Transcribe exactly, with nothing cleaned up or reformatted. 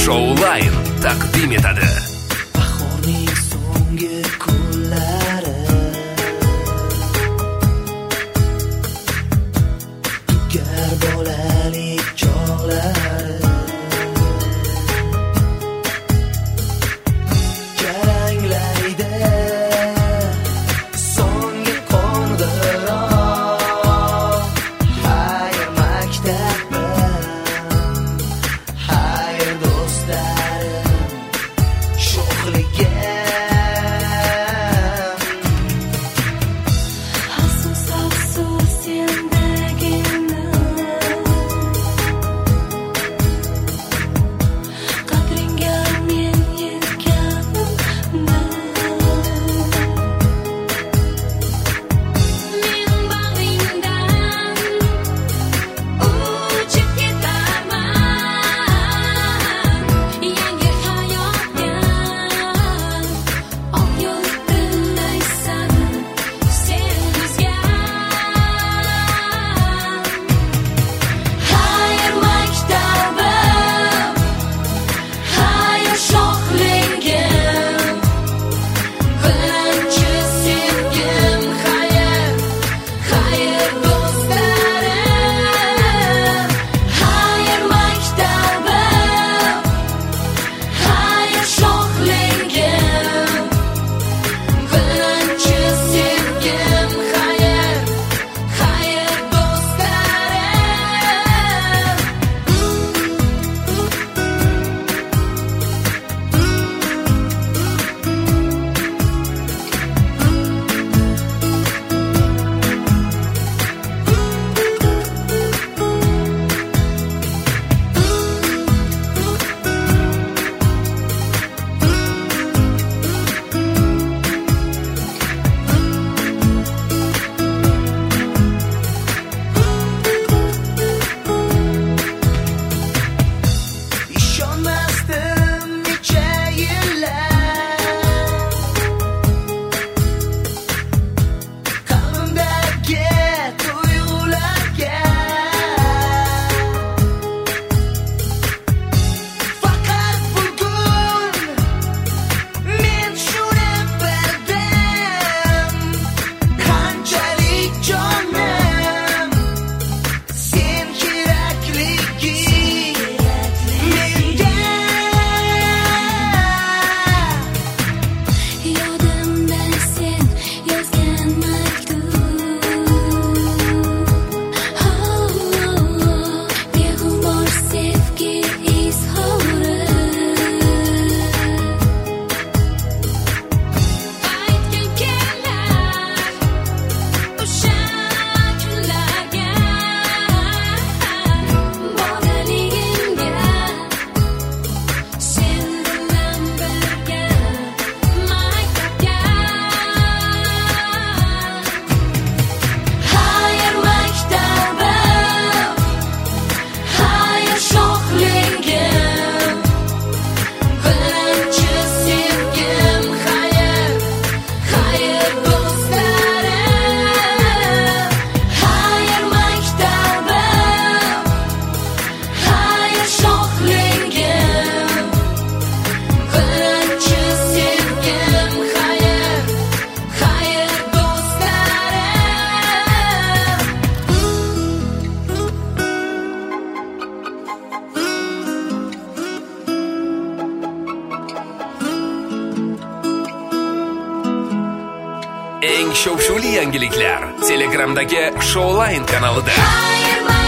Showline taqdim etadi. Bahorning so'nggi kunlari tugar bolalik chog'lari jaranglaydi so'nggi qo'ng'iroq. Hayr maktabim, hayr do'stlarim, sho'xligim. Afsus, afsus sendagina qadringga men yetganimda. Men bag'ringdan uchib ketaman, yangi hayotga oq yo'l tanlaysan sen bizga. Hayr maktabim, hayr sho'xligim, birinchi sevgim, hayr, hayr do'stlarim. Hayr maktabim, hayr sho'xligim, birinchi sevgim, hayr, hayr Ishonmasdim necha yillar qalbimdagi tuyg'ularga. Faqat bugun men shuni bildim, qanchalik jonim sen kerakligi menga. Yodimda sen yozgan maktub, beg'ubor sevgi izhori. Aytgim kelar o'sha kunlarga, bolaligimga, sen bilan birga maktabga. Hayr maktabim, hayr sho'xligim, birinchi sevgim, hayr, hayr do'stlarim. Hayr maktabim, hayr sho'xligim, birinchi sevgim, hayr, hayr Eng shov-shuvli yangiliklar Telegramdagi Showline kanalida. Hayr